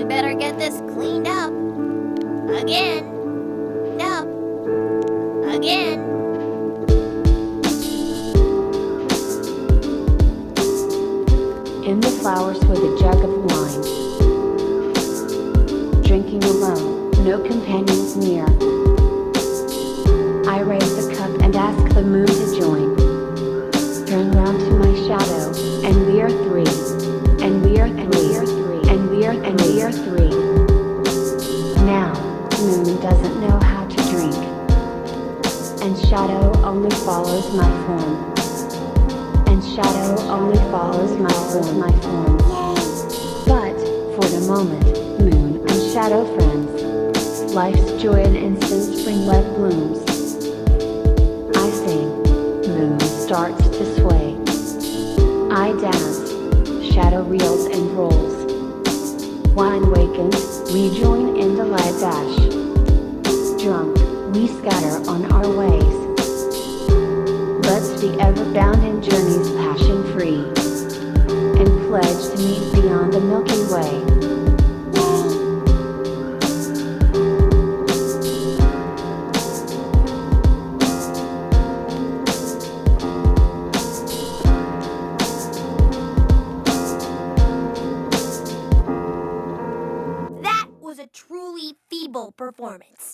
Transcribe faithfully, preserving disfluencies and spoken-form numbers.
We better get this cleaned up. Again. Up. Again. In the flowers with a jug of wine. Drinking alone, no companions near. I raise a cup and ask the moon to join. Turn round to my shadow, and we are three. And we are three. And we are and we are three. Now, moon doesn't know how to drink. And shadow only follows my form. And shadow only follows my form, my form. But, for the moment, moon and shadow friends. Life's joy and instant spring love blooms. I sing, moon starts to sway. I dance, shadow reels and rolls. Wine wakens, we join in the light dash. Drunk, we scatter on our ways. Let's be ever bound in journeys passion free, and pledge to meet beyond the Milky Way. That was a truly feeble performance.